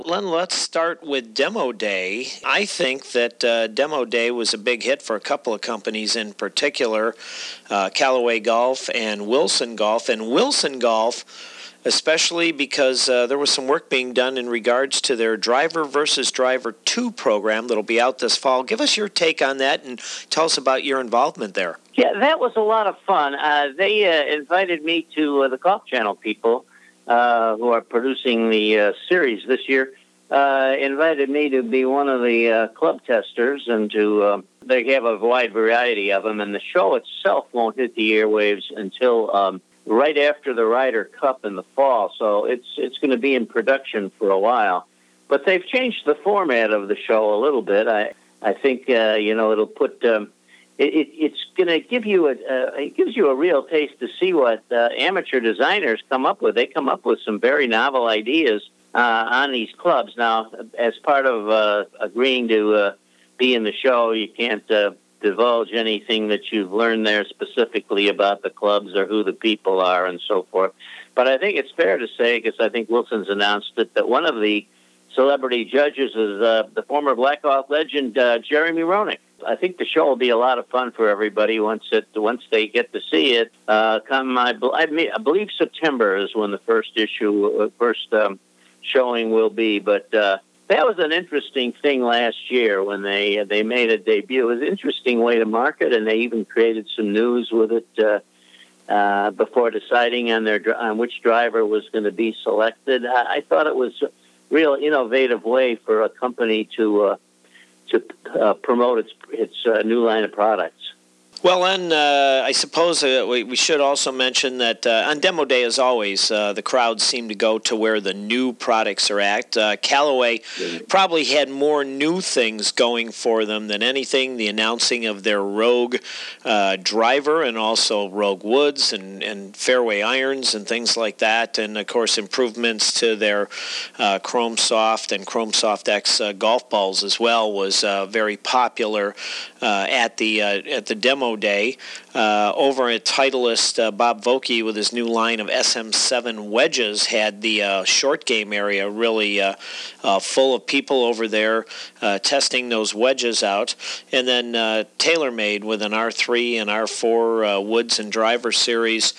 Len, let's start with Demo Day. I think that Demo Day was a big hit for a couple of companies in particular, Callaway Golf and Wilson Golf. And Wilson Golf, especially because there was some work being done in regards to their Driver versus Driver 2 program that'll be out this fall. Give us your take on that and tell us about your involvement there. Yeah, that was a lot of fun. They invited me to the Golf Channel people who are producing the series this year, invited me to be one of the club testers and to they have a wide variety of them, and the show itself won't hit the airwaves until right after the Ryder Cup in the fall, so it's going to be in production for a while. But they've changed the format of the show a little bit. I think it'll put it's going to give you it gives you a real taste to see what amateur designers come up with. They come up with some very novel ideas on these clubs. Now, as part of agreeing to be in the show, you can't divulge anything that you've learned there specifically about the clubs or who the people are and so forth. But I think it's fair to say, because I think Wilson's announced it, that one of the celebrity judges is the former Black Hawk legend Jeremy Roenick. I think the show will be a lot of fun for everybody once they get to see it. I believe September is when the first showing will be. But that was an interesting thing last year when they made a debut. It was an interesting way to market, and they even created some news with it before deciding on which driver was going to be selected. I thought it was a real innovative way for a company to promote its new line of products. Well, and I suppose we should also mention that on Demo Day, as always, the crowds seem to go to where the new products are at. Callaway probably had more new things going for them than anything. The announcing of their Rogue driver and also Rogue woods and fairway irons and things like that. And, of course, improvements to their Chrome Soft and Chrome Soft X golf balls as well was very popular at the Demo Day. Over at Titleist, Bob Vokey with his new line of SM7 wedges had the short game area really full of people over there testing those wedges out. And then TaylorMade with an R3 and R4 woods and driver series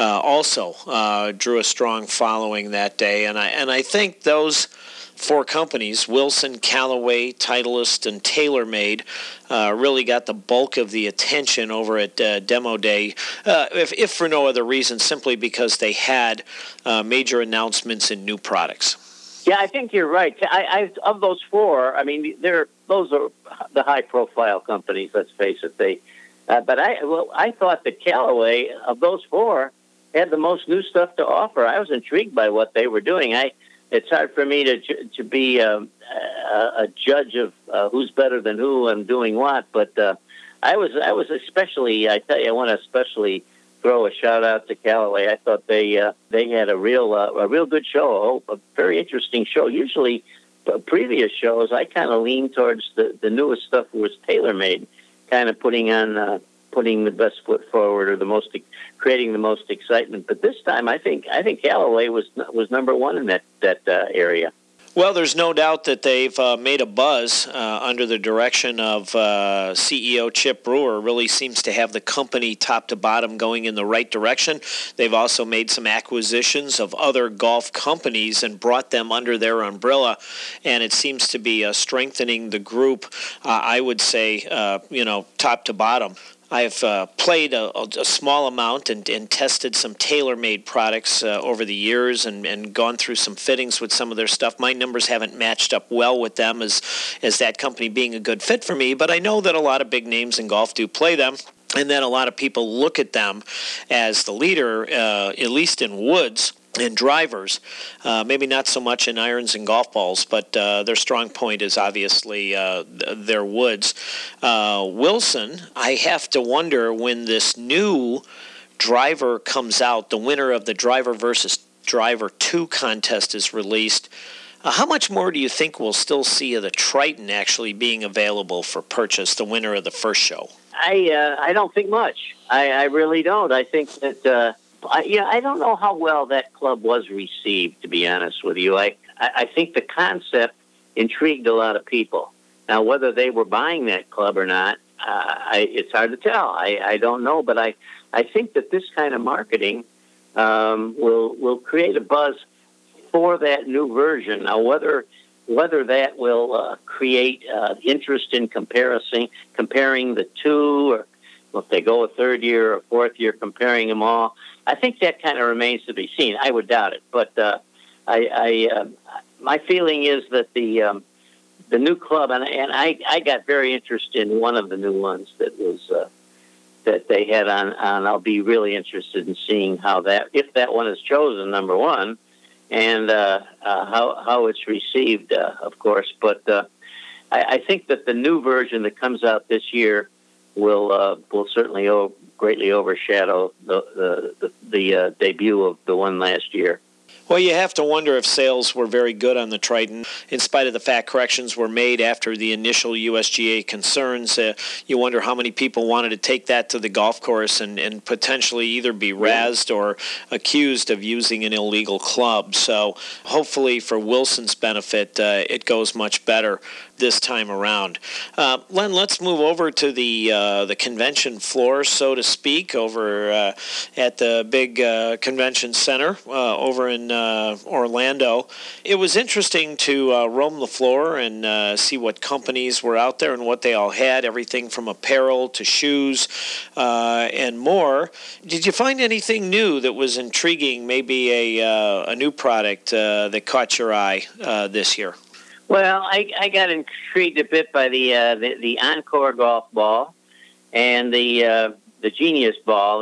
also drew a strong following that day. And I think those four companies, Wilson, Callaway, Titleist, and TaylorMade, really got the bulk of the attention over at Demo Day, if for no other reason, simply because they had major announcements and new products. Yeah, I think you're right. Of those four, I mean, those are the high-profile companies. Let's face it. But I thought that Callaway, of those four, had the most new stuff to offer. I was intrigued by what they were doing. It's hard for me to be a judge of who's better than who and doing what, but I was especially. I tell you, I want to especially throw a shout out to Callaway. I thought they had a real good show, a very interesting show. Usually, previous shows I kind of lean towards the newest stuff was TaylorMade, kind of putting the best foot forward or creating the most excitement. But this time, I think Callaway was number one in that area. Well, there's no doubt that they've made a buzz under the direction of CEO Chip Brewer. Really seems to have the company top to bottom going in the right direction. They've also made some acquisitions of other golf companies and brought them under their umbrella, and it seems to be strengthening the group, I would say, top to bottom. I've played a small amount and tested some TaylorMade products over the years and gone through some fittings with some of their stuff. My numbers haven't matched up well with them as that company being a good fit for me, but I know that a lot of big names in golf do play them, and then a lot of people look at them as the leader, at least in woods and drivers, maybe not so much in irons and golf balls, but their strong point is obviously their woods. Wilson, I have to wonder when this new driver comes out, the winner of the Driver versus Driver 2 contest is released. How much more do you think we'll still see of the Triton actually being available for purchase, the winner of the first show? I don't think much. I really don't. I think that I don't know how well that club was received, to be honest with you. I think the concept intrigued a lot of people. Now, whether they were buying that club or not, it's hard to tell. I don't know, but I think that this kind of marketing will create a buzz for that new version. Now, whether that will create interest in comparing the two, or if they go a third year or fourth year comparing them all, I think that kind of remains to be seen. I would doubt it, but my feeling is that the new club, and I got very interested in one of the new ones that was that they had on. I'll be really interested in seeing if that one is chosen, number one, and how it's received, of course. But I think that the new version that comes out this year will certainly greatly overshadow the debut of the one last year. Well, you have to wonder if sales were very good on the Triton, in spite of the fact corrections were made after the initial USGA concerns. You wonder how many people wanted to take that to the golf course and potentially either be razzed or accused of using an illegal club. So hopefully for Wilson's benefit, it goes much better this time around. Len, let's move over to the convention floor, so to speak, over at the big convention center over in Orlando. It was interesting to roam the floor and see what companies were out there and what they all had, everything from apparel to shoes and more. Did you find anything new that was intriguing, maybe a new product that caught your eye this year? Well, I got intrigued a bit by the Encore golf ball and the Genius ball.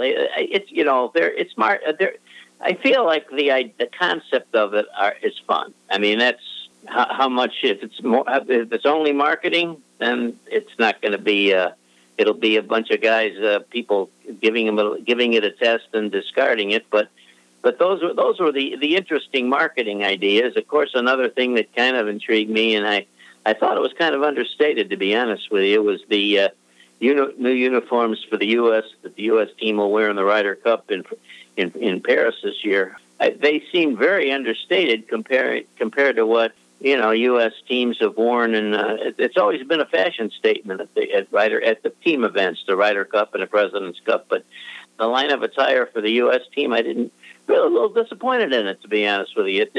It's smart. I feel like the concept of it is fun. I mean, that's how much. If it's only marketing, then it's not going to be. It'll be a bunch of guys, people giving it a test and discarding it. But those were the interesting marketing ideas. Of course, another thing that kind of intrigued me, and I thought it was kind of understated, to be honest with you, was the new uniforms for the U.S. that the U.S. team will wear in the Ryder Cup in Paris this year. They seem very understated compared to what U.S. teams have worn, and it's always been a fashion statement at the team events, the Ryder Cup and the President's Cup. But the line of attire for the U.S. team, I didn't. Really a little disappointed in it, to be honest with you.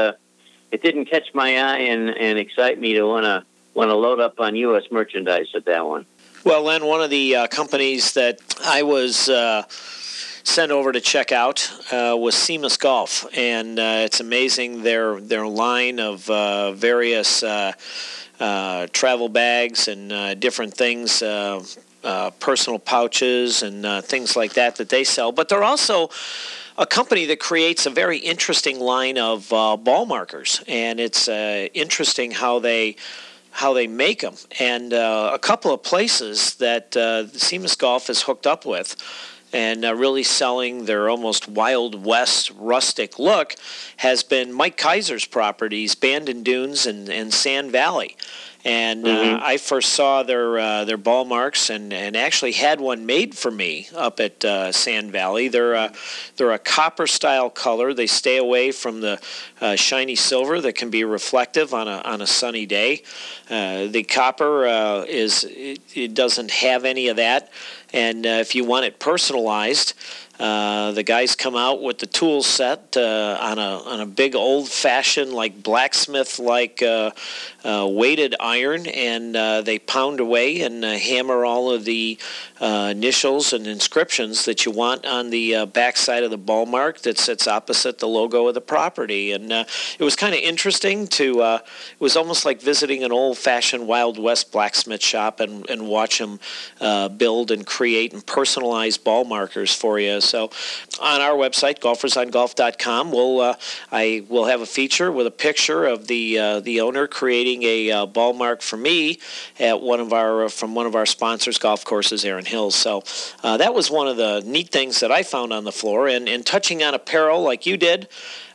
It didn't catch my eye and excite me to want to load up on U.S. merchandise at that one. Well, Len, one of the companies that I was sent over to check out was Seamus Golf, and it's amazing their line of various travel bags and different things, personal pouches and things like that they sell. But they're also a company that creates a very interesting line of ball markers, and it's interesting how they make them. And a couple of places that Seamus Golf is hooked up with and really selling their almost Wild West rustic look has been Mike Kaiser's properties, Bandon Dunes and Sand Valley. And I first saw their ball marks and actually had one made for me up at Sand Valley. They're a copper style color. They stay away from the shiny silver that can be reflective on a sunny day. The copper it doesn't have any of that. And if you want it personalized, the guys come out with the tool set on a big old-fashioned, like blacksmith-like weighted iron, and they pound away and hammer all of the initials and inscriptions that you want on the backside of the ball mark that sits opposite the logo of the property. And it was kind of interesting to. It was almost like visiting an old-fashioned Wild West blacksmith shop and watch them build and create and personalize ball markers for you. So on our website, golfersongolf.com, I will have a feature with a picture of the owner creating a ball mark for me at one of our sponsors, Golf Courses Erin Hills. So that was one of the neat things that I found on the floor. And touching on apparel like you did,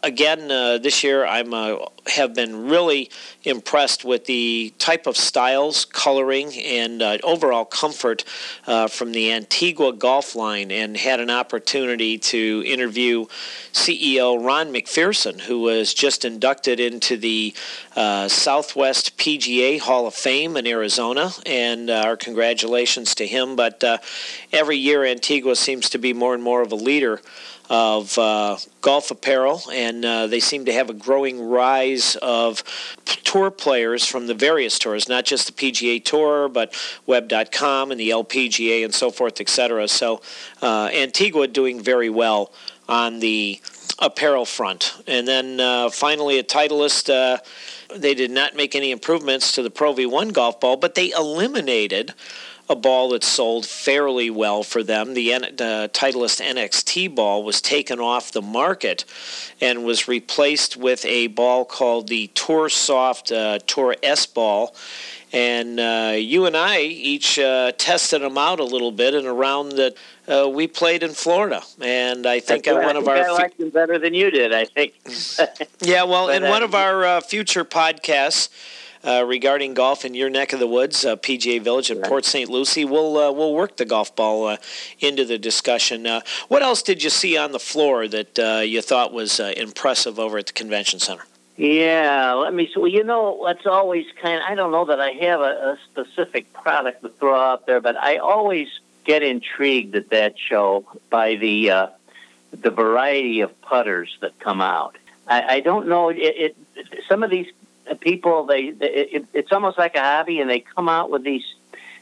again, this year I'm have been really impressed with the type of styles, coloring, and overall comfort from the Antigua golf line, and had an opportunity to interview CEO Ron McPherson, who was just inducted into the Southwest PGA Hall of Fame in Arizona, and our congratulations to him. But every year Antigua seems to be more and more of a leader of golf apparel, and they seem to have a growing rise of tour players from the various tours, not just the PGA Tour, but Web.com and the LPGA and so forth, etc. So Antigua doing very well on the apparel front. And then finally at Titleist, they did not make any improvements to the Pro V1 golf ball, but they eliminated a ball that sold fairly well for them. The Titleist NXT ball was taken off the market and was replaced with a ball called the Tour Soft Tour S ball. And you and I each tested them out a little bit in a round that we played in Florida. And I think one of our... I liked them better than you did, I think. Yeah, well, in one of our future podcasts, regarding golf in your neck of the woods, PGA Village at Port St. Lucie, we'll work the golf ball into the discussion. What else did you see on the floor that you thought was impressive over at the convention center? Yeah, let me see. Well, that's always I don't know that I have a specific product to throw out there, but I always get intrigued at that show by the variety of putters that come out. I don't know. Some of these people, it's almost like a hobby, and they come out with these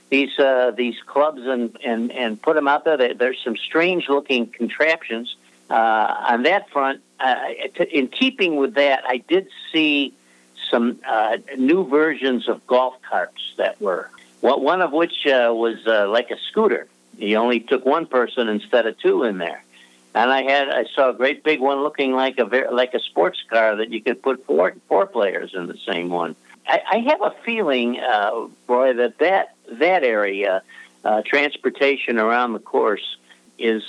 clubs and put them out there. There's some strange looking contraptions on that front. In keeping with that, I did see some new versions of golf carts that were one of which was like a scooter. You only took one person instead of two in there. And I saw a great big one looking like a sports car that you could put four players in the same one. I have a feeling, Roy, that area, transportation around the course, is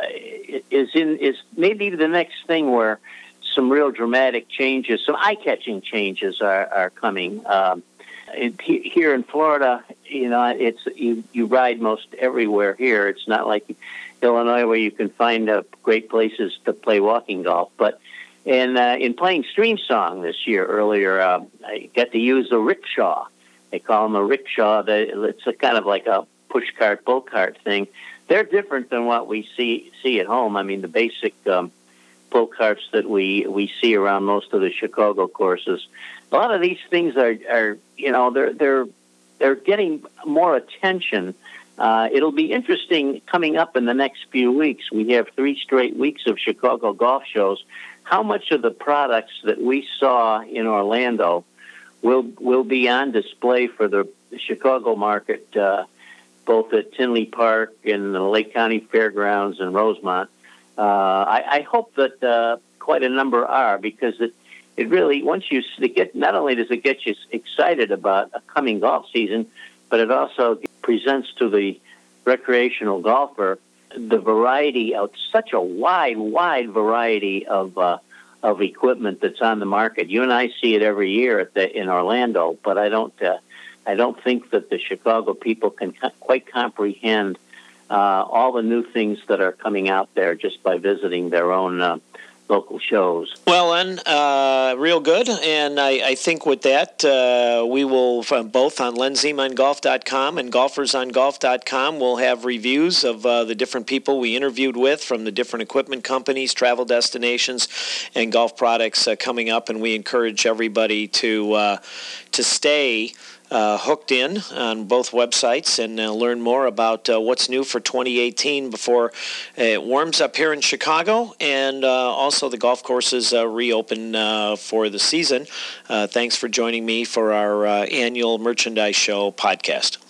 maybe the next thing where some real dramatic changes, some eye-catching changes are coming. Here in Florida, it's you ride most everywhere here. It's not like Illinois where you can find great places to play walking golf. But in playing Streamsong this year earlier, I got to use a rickshaw. They call them a rickshaw. It's a kind of like a push cart, bull cart thing. They're different than what we see at home. I mean, the basic pull carts that we see around most of the Chicago courses. A lot of these things are they're getting more attention. It'll be interesting coming up in the next few weeks. We have 3 straight weeks of Chicago golf shows. How much of the products that we saw in Orlando will be on display for the Chicago market, both at Tinley Park and the Lake County Fairgrounds and Rosemont? I hope that quite a number are, because it really, not only does it get you excited about a coming golf season, but it also presents to the recreational golfer the variety of such a wide variety of equipment that's on the market. You and I see it every year in Orlando, but I don't think that the Chicago people can quite comprehend all the new things that are coming out there just by visiting their own local shows. Well, then, real good. And I think with that, we will, both on LenZemannGolf.com and GolfersOnGolf.com, we'll have reviews of the different people we interviewed with from the different equipment companies, travel destinations, and golf products coming up. And we encourage everybody to stay hooked in on both websites and learn more about what's new for 2018 before it warms up here in Chicago, and also the golf courses reopen for the season. Thanks for joining me for our annual Merchandise Show podcast.